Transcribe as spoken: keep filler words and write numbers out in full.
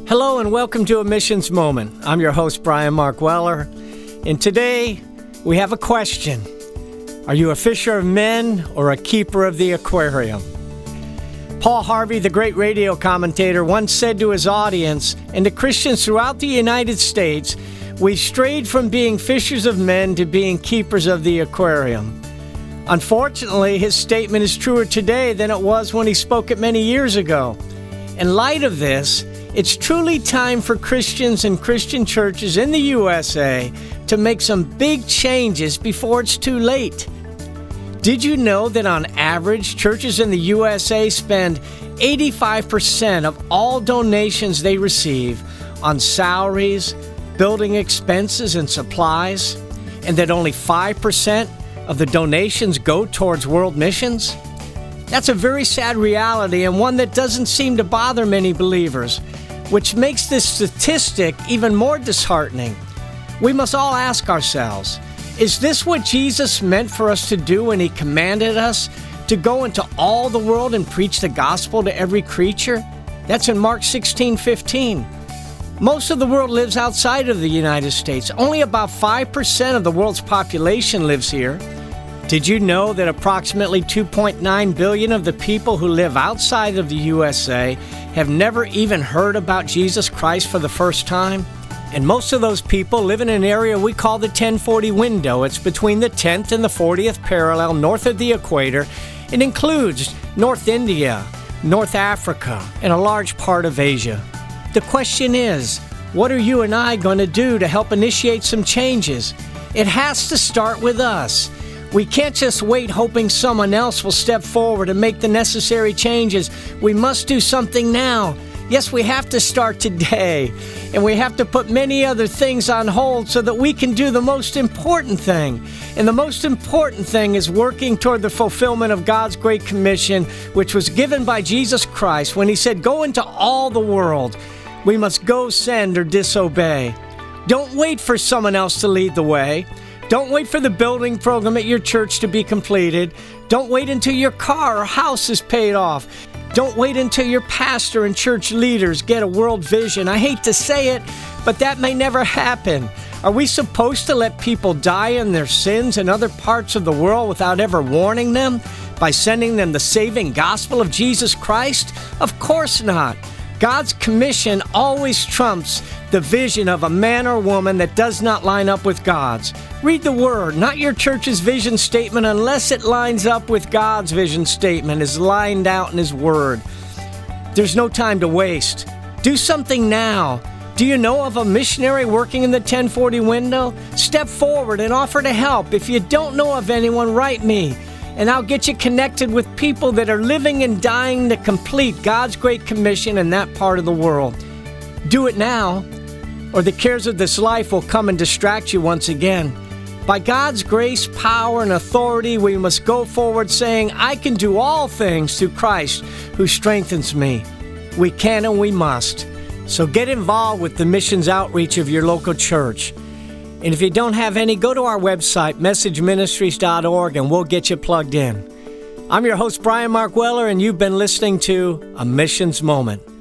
Hello and welcome to A Missions Moment. I'm your host, Brian Mark Weller, and today we have a question. Are you a fisher of men or a keeper of the aquarium? Paul Harvey, the great radio commentator, once said to his audience and to Christians throughout the United States, we strayed from being fishers of men to being keepers of the aquarium. Unfortunately, his statement is truer today than it was when he spoke it many years ago. In light of this, it's truly time for Christians and Christian churches in the U S A to make some big changes before it's too late. Did you know that on average, churches in the U S A spend eighty-five percent of all donations they receive on salaries, building expenses, and supplies, and that only five percent of the donations go towards world missions? That's a very sad reality and one that doesn't seem to bother many believers, which makes this statistic even more disheartening. We must all ask ourselves, is this what Jesus meant for us to do when He commanded us to go into all the world and preach the gospel to every creature? That's in Mark sixteen fifteen. Most of the world lives outside of the United States. Only about five percent of the world's population lives here. Did you know that approximately two point nine billion of the people who live outside of the U S A have never even heard about Jesus Christ for the first time? And most of those people live in an area we call the ten forty window. It's between the tenth and the fortieth parallel north of the equator. It includes North India, North Africa, and a large part of Asia. The question is, what are you and I going to do to help initiate some changes? It has to start with us. We can't just wait hoping someone else will step forward and make the necessary changes. We must do something now. Yes, we have to start today, and we have to put many other things on hold so that we can do the most important thing. And the most important thing is working toward the fulfillment of God's Great Commission, which was given by Jesus Christ when He said, "Go into all the world." We must go, send, or disobey. Don't wait for someone else to lead the way. Don't wait for the building program at your church to be completed. Don't wait until your car or house is paid off. Don't wait until your pastor and church leaders get a world vision. I hate to say it, but that may never happen. Are we supposed to let people die in their sins in other parts of the world without ever warning them by sending them the saving gospel of Jesus Christ? Of course not. God's commission always trumps the vision of a man or woman that does not line up with God's. Read the Word, not your church's vision statement, unless it lines up with God's vision statement, is lined out in His Word. There's no time to waste. Do something now. Do you know of a missionary working in the ten forty window? Step forward and offer to help. If you don't know of anyone, write me, and I'll get you connected with people that are living and dying to complete God's Great Commission in that part of the world. Do it now, or the cares of this life will come and distract you once again. By God's grace, power, and authority, we must go forward saying, "I can do all things through Christ who strengthens me." We can and we must. So get involved with the missions outreach of your local church. And if you don't have any, go to our website, message ministries dot org, and we'll get you plugged in. I'm your host, Brian Mark Weller, and you've been listening to A Missions Moment.